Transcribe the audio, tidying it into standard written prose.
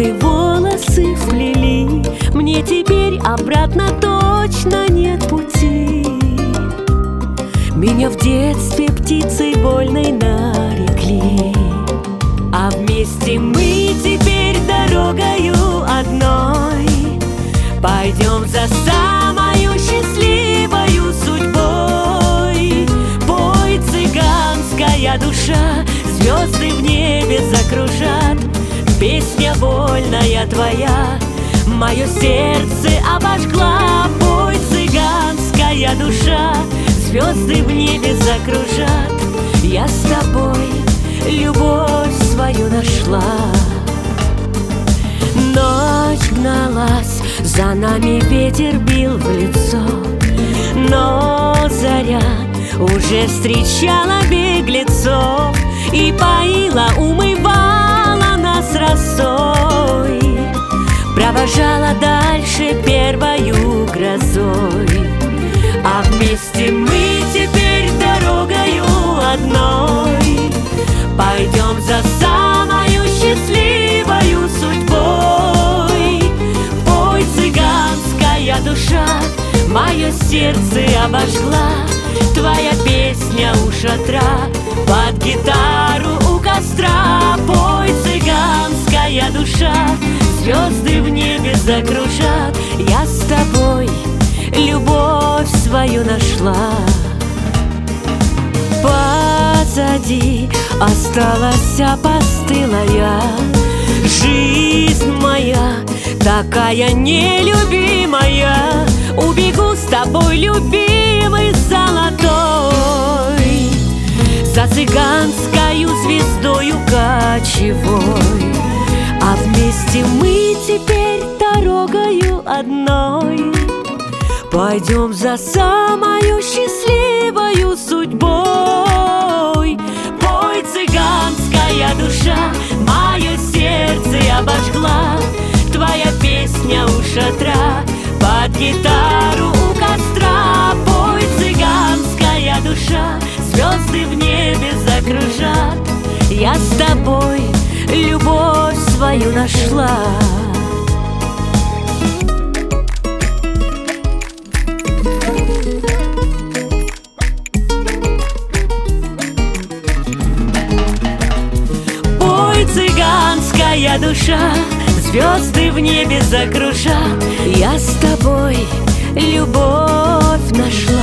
мои волосы вплели. Мне теперь обратно точно нет пути. Меня в детстве птицей вольной нарекли, а вместе мы теперь дорогою одной пойдем за самою счастливою судьбой. Пой, цыганская душа, звезды в небе закружат. Песня вольная твоя мое сердце обожгла. Пой, цыганская душа, звезды в небе закружат. Я с тобой любовь свою нашла. Ночь гналась, за нами ветер бил в лицо, но заря уже встречала беглецов и поила, умывала нас росой, провожала дальше первою грозой. А вместе мы теперь дорогою одной пойдем за самою счастливою судьбой. Пой, цыганская душа, мое сердце обожгла. Твоя песня у шатра, под гитару у костра. Пой, цыганская душа, звезды в небе закружат. Я с тобой любовь свою нашла. Позади осталась опостылая жизнь моя, такая нелюбимая. Убегу с тобой, любимый золотой, за цыганскою звездою кочевой. А вместе мы теперь дорогою одной пойдем за самою счастливою судьбой. Пой, цыганская душа, мое сердце обожгла. Твоя песня у шатра, под гитару у костра. Пой, цыганская душа, звезды в небе закружат. Я с тобой любовь свою нашла. Цыганская душа, звезды в небе закружат. Я с тобой любовь нашла.